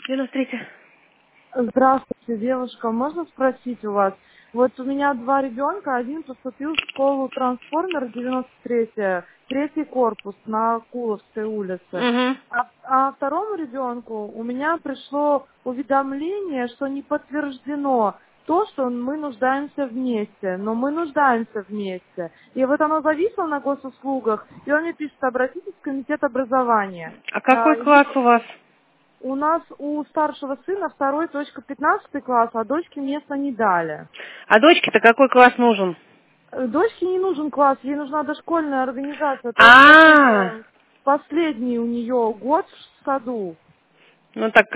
93. Здравствуйте, девушка. Можно спросить у вас? Вот у меня два ребенка. Один поступил в школу «Трансформер» 93-я, третий корпус на Куловской улице. Угу. А второму ребенку у меня пришло уведомление, что не подтверждено то, что мы нуждаемся вместе. Но мы нуждаемся вместе. И вот оно зависло на госуслугах, и он мне пишет: обратитесь в комитет образования. А какой класс у вас? У нас у старшего сына второй точка 15 класс, а дочке места не дали. А дочке-то какой класс нужен? Дочке не нужен класс, ей нужна дошкольная организация. Это А, последний у нее год в саду. ну так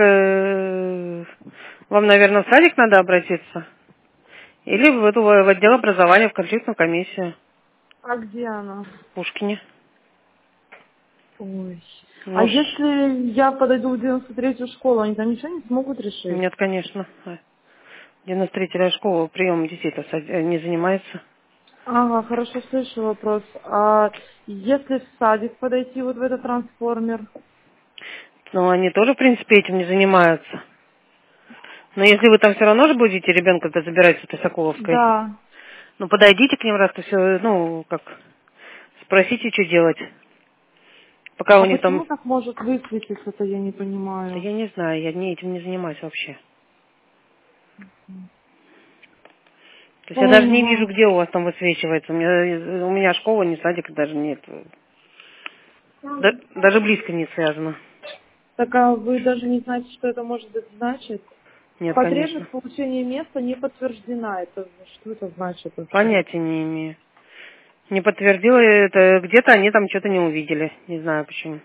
вам, наверное, в садик надо обратиться? Или в отдел образования, в конфликтную комиссию А где она? в Пушкине. Ой. А Ну, если я подойду в 93-ю школу, они там ничего не смогут решить? нет, конечно. 93-я школа приемом детей-то не занимается. Ага, хорошо, слышу вопрос. А если в садик подойти, вот в этот трансформер? Но они тоже, в принципе, этим не занимаются. Но если вы там все равно же будете ребенка-то забирать с этой Соколовской, Да. ну, подойдите к ним раз-то все, ну, как, спросите, что делать. Пока у А них там... почему так может высветиться-то, я не Да понимаю. я не знаю, я этим не занимаюсь вообще. То есть я даже не вижу, Ага. где у вас там высвечивается. У меня школа, ни садик даже нет. Даже близко не связано. Так а вы даже не знаете, что это может быть значит? Нет, конечно. Потребность получения места не подтверждена. Это что это значит вообще? Понятия не имею. Не подтвердила это. Где-то они там что-то не увидели. Не знаю почему.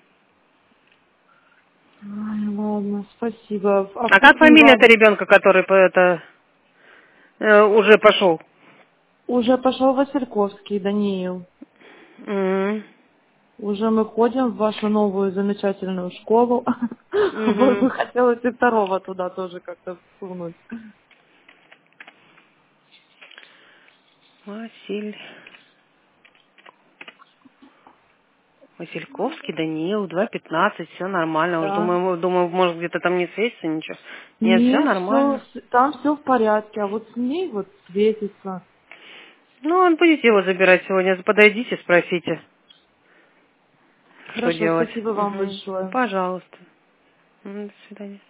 Ай, ладно, спасибо. А А как пусть фамилия-то вам ребенка, который уже пошел? уже пошел Васильковский, Даниил. Угу. Уже мы ходим в вашу новую замечательную школу. Вот Угу. бы хотелось и второго туда тоже как-то всунуть. Васильковский, Даниил, 2:15, все нормально. Уж Да. думаю, может где-то там не светится ничего. Нет, все Нет, все, нормально. там все в порядке, а вот с ней вот светится. Ну, он будете его забирать сегодня. Подойдите, спросите, что Хорошо, делать. спасибо вам Угу. большое. Пожалуйста. До свидания.